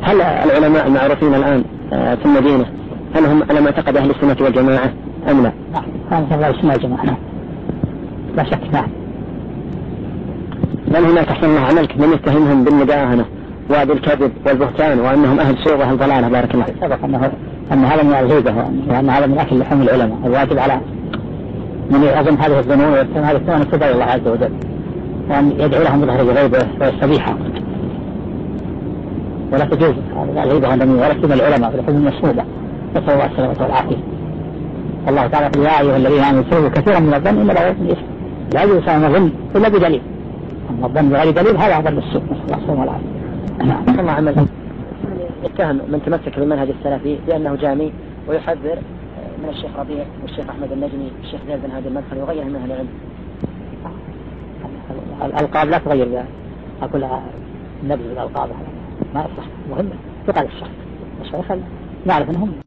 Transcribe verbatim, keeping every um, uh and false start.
هل العلماء المعروفين الآن في المدينة هل هم على معتقد أهل السنة والجماعة أم لا؟ نعم هم أهل السنة والجماعة نعم لا شك. نعم. بل هناك أحسن الله عملك من يتهمهم بالمداهنة وبالكذب والبهتان وأنهم أهل سوء وأهل ضلالة. بارك الله. سبق أنه أن هذا من الغيبة وأن هذا من أكل لحوم العلماء. الواجب على من يعظم هذه الظنون ويتهم هذه السنة اتباع الله عز وجل وأن يدعو لهم بظهر الغيبة ويستبيحها ولا تجوز الغيبة عندهم ولا تجوز العلماء في الحلم المصوبة. نسأل الله السلامة والعافية. الله تعالى يا أيها الذين آمنوا اجتنبوا كثيرا من الظن إن بعض الإثم لا يجوز أن نظن إلا بدليل. أما الظن بغير دليل هذا ظن السوء. نسأل الله السلامة والعافية. نعم. الله عمل يتهم من تمسك بالمنهج السلفي بأنه جامي ويحذر من الشيخ ربيع والشيخ أحمد النجمي والشيخ زيد بن هادي المدخلي وغيرهم من أهل العلم. الألقاب لا تغير بها. أقول نبذ الألقاب ما يصلح. مهم تقال الشخص الشيخ نعرف أنهم